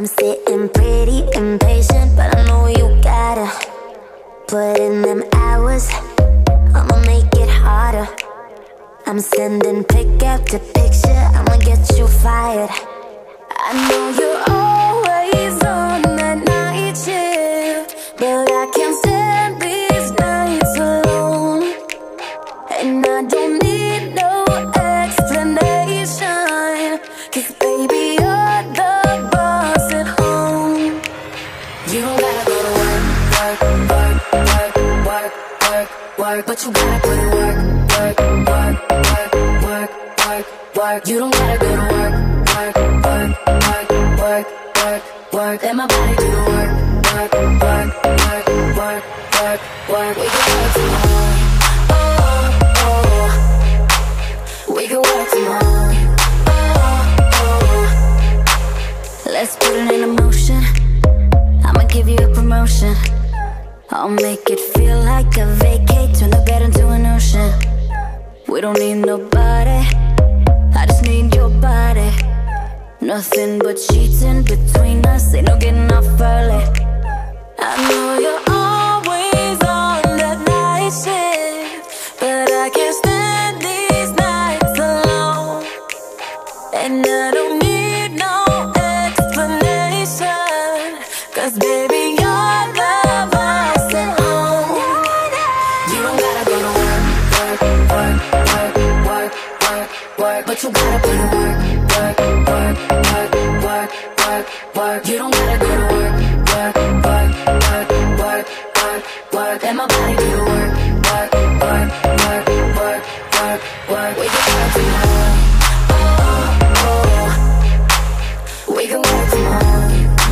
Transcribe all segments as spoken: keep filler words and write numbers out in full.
I'm sitting pretty impatient, but I know you gotta put in them hours. I'ma make it harder. I'm sending pick after picture, I'ma get you fired. I know you're always on that night shift, but I can't stand these nights alone. And I don't need no explanation, 'cause baby, you're the boss at home. You don't gotta go to work, work, work, work, work, work, work, but you gotta put in work, work, work, work, work, work, work. You don't gotta go to work, work, work, work, work, work, work. Let my body do the work, work, work, work, work, work, work. We can work tomorrow. Oh, oh. We can work tomorrow. Oh, oh. Let's put it in motion. I'ma give you a promotion. I'll make it feel like a vacate, turn the bed into an ocean. We don't need nobody, I just need your body. Nothing but sheets in between us, ain't no getting off early. I know you're always on that night shift, but I can't stand these nights alone. And I don't need no explanation, 'cause baby, you're the boss at home. You don't gotta go to work, work, work, work, work, work, work, but you gotta put in work, work, work, work, work, work, work. You don't gotta go to work, work, work, work, work, work, work. Let my body do the work, work, work, work, work, work, work. We can work tomorrow. Oh, oh. We can work tomorrow.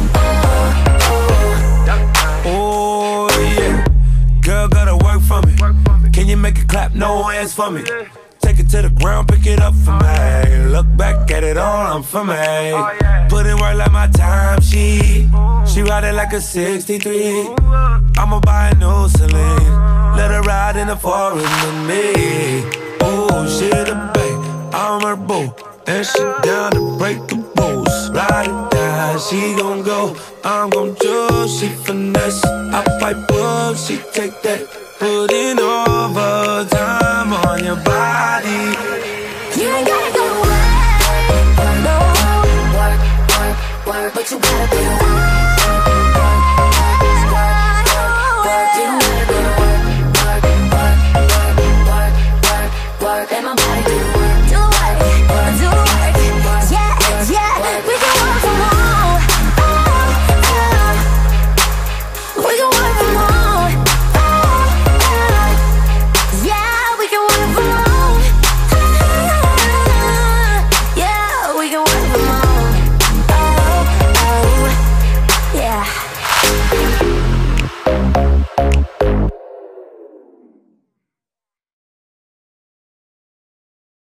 Oh yeah, girl gotta work for me. Can you make it clap? No hands for me. Take it to the ground, pick it up for me. Look back at it all, I'm for me. Put in work like my time, she She ride it like a sixty-three. I'ma buy a new Celine, let her ride in the forest with me. Oh, she the babe, I'm her boo, and she down to break the rules. Ride it down, she gon' go, I'm gon' choose. She finesse, I fight up, she take that. Put in overtime on your body. You ain't gotta go to work, no. Work, work, work, but you gotta put in work, work, work, work, work, work. You don't gotta go to work, work, work, work, work, work, work. Let my body do the work.